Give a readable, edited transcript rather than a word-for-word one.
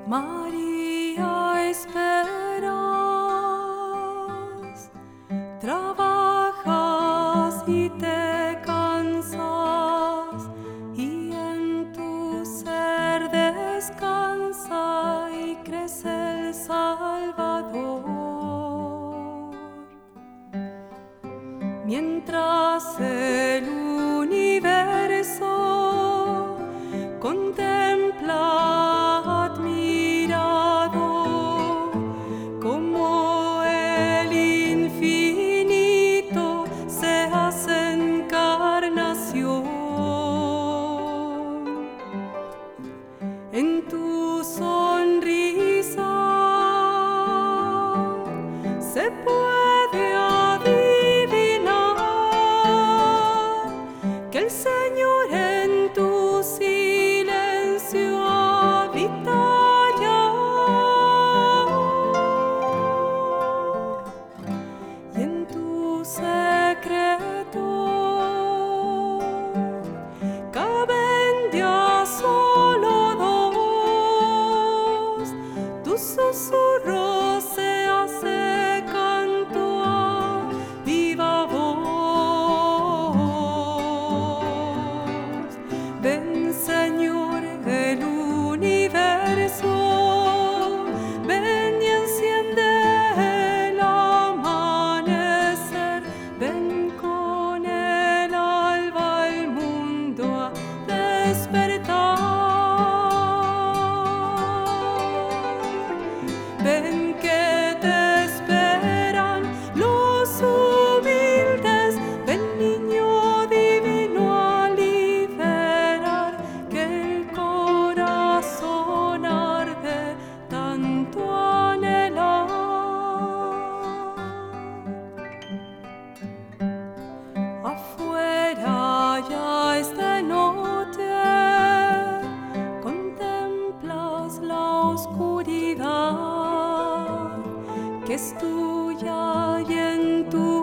María, esperas, trabajas y te cansas, y en tu ser descansa y crece el Salvador. Mientras el universo contempla admirado como el infinito se hace encarnación. En tu sonrisa se puede adivinar que el Señor en tu silencio habita ya, y en tu secreto caben ya solo dos. Tu susurro se hace canto a viva voz. Ven, Señor, el universo, ven y enciende el amanecer. Ven con el alba al mundo a despertar. Ven que te esperan los humildes. Ven, niño divino, a liberar que el corazón arde tanto anhelar. Afuera ya es de noche, contemplas la oscuridad que es tuya y en tu